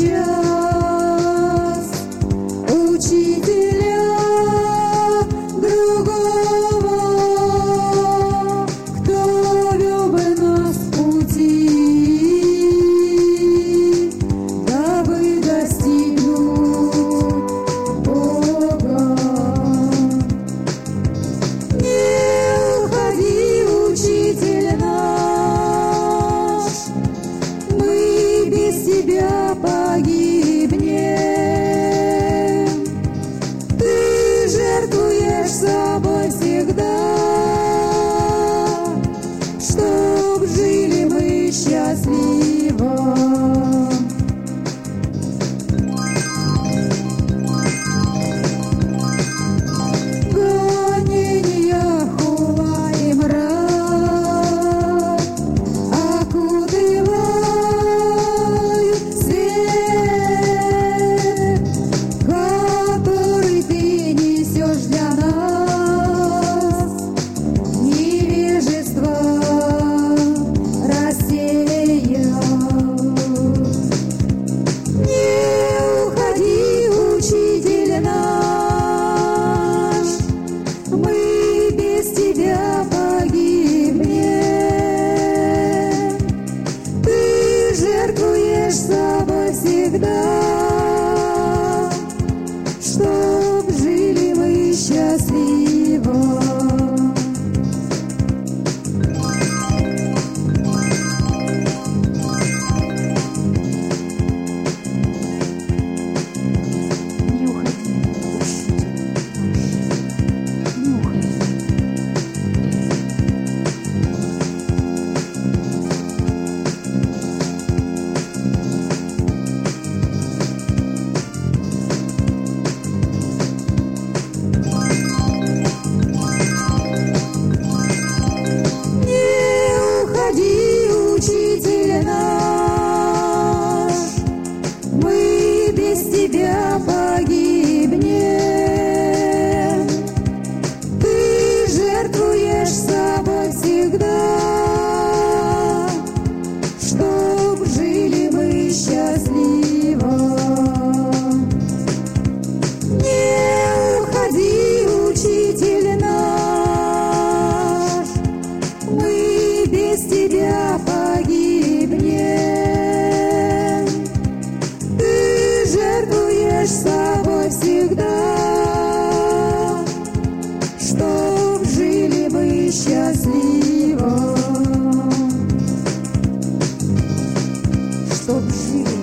сейчас учителя другого, кто вел бы нас в пути, дабы достигнуть Бога. Не уходи, учитель наш, мы без тебя погибнем. Ты жертвуешь собой всегда, чтоб жили мы счастливо. Гонения, хула и мрак окутывают свет, который ты несешь для нас. Невежество рассеял. Не уходи, учитель наш, мы без тебя погибнем. Ты жертвуешь собой всегда, чтоб жили мы счастливо. Не уходи, не уходи. Не уходи, учитель наш, мы без тебя погибнем. Ты жертвуешь собой всегда, чтоб жили мы счастливо. Не уходи, учитель наш, мы без тебя погибнем. Ты жертвуешь собой всегда, чтоб жили мы счастливо. Чтоб жили